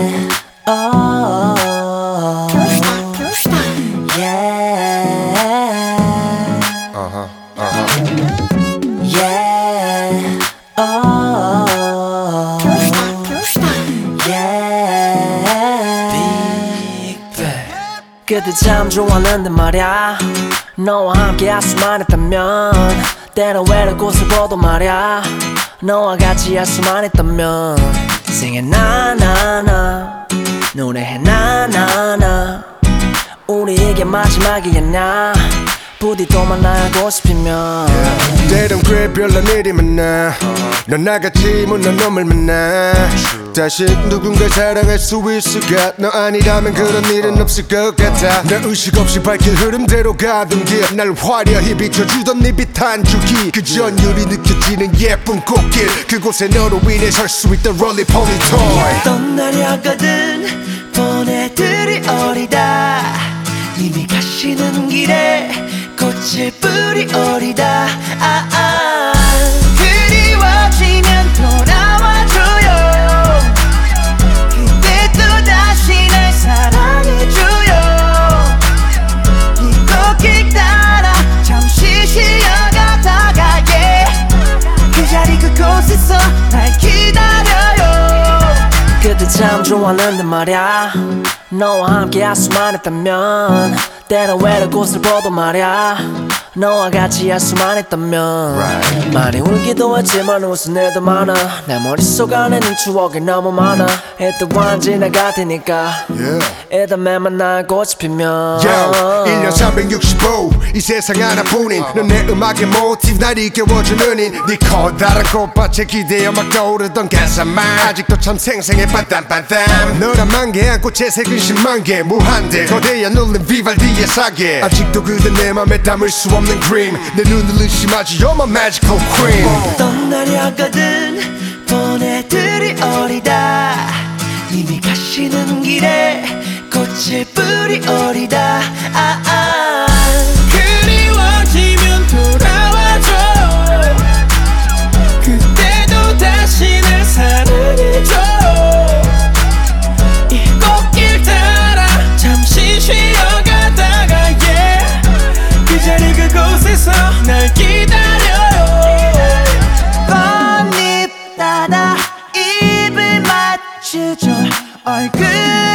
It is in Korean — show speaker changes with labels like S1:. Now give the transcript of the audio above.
S1: oh, yeah, yeah, oh, yeah. Big Bang. 그때 참 좋았는데 말야, 너와 함께 할 수만 있다면, 때론 외로운 곳을 보도 말야, 너와 같이 할 수만 있다면. Sing it 나나나, 노래해 나나나, 우리 이게 마지막이겠냐, 부디 또 만나고 싶으면.
S2: 때론 그래 별난 일이 많아. 넌 나같이 못난 놈을 만나. 다시 누군가 사랑할 수 있을까? 너 아니라면 그런 일은 없을 것 같아. 나 의식 없이 밝힌 흐름대로 가던 길, 날 화려히 비춰주던 네 빛한 줄기, 그 전율이 느껴지는 예쁜 꽃길, 그곳에 너로 인해 설 수 있던 롤리폴리 토이.
S1: 떠나려거든 보내드릴 어리다, 이미 가시는 길에 꽃을 뿌리오리다. 그리워지면 돌아와줘요. 그때 또 다시 날 사랑해줘요. 이 꽃길 따라 잠시 쉬어가다가 그 자리 그곳에서 날 기다려요. 그때 참 좋았는데 말야, 너와 함께 할 수만 있다면, 때론 외로운 곳을 보도 말야, 너와 같이 할 수만 있다면. 많이 울기도 했지만 웃은 일도 많아. 내 머릿속 안에는 추억이 너무 많아. 일단 지나갈 테니까 일단 매만 나고 싶으면.
S2: 1년 365 이 세상 하나뿐인 넌 내 음악의 모티브, 날 이겨워주는 인. 네 커다란 꽃밭에 기대어 막 떠오르던 가사만 아직도 참 생생해. 빤딴빤딴 너란 만개 안고 채색은 10만 개 무한대 거대한 울림 비발디의 사계. 아직도 그대 내 맘에 담을 수 없는 그림, 내 눈을 의심하지 You're my magical queen.
S1: 떠나려거든 보내드릴 어리다, 이미 가시는 길에 꽃을 뿌리오리다. 그리워지면 돌아와줘. 그때도 다시 날 사랑해줘. 이 꽃길 따라 잠시 쉬어가다가 그 자리 그곳에서 날 기다려요. 꽃잎 따라 입을 맞추죠. 얼굴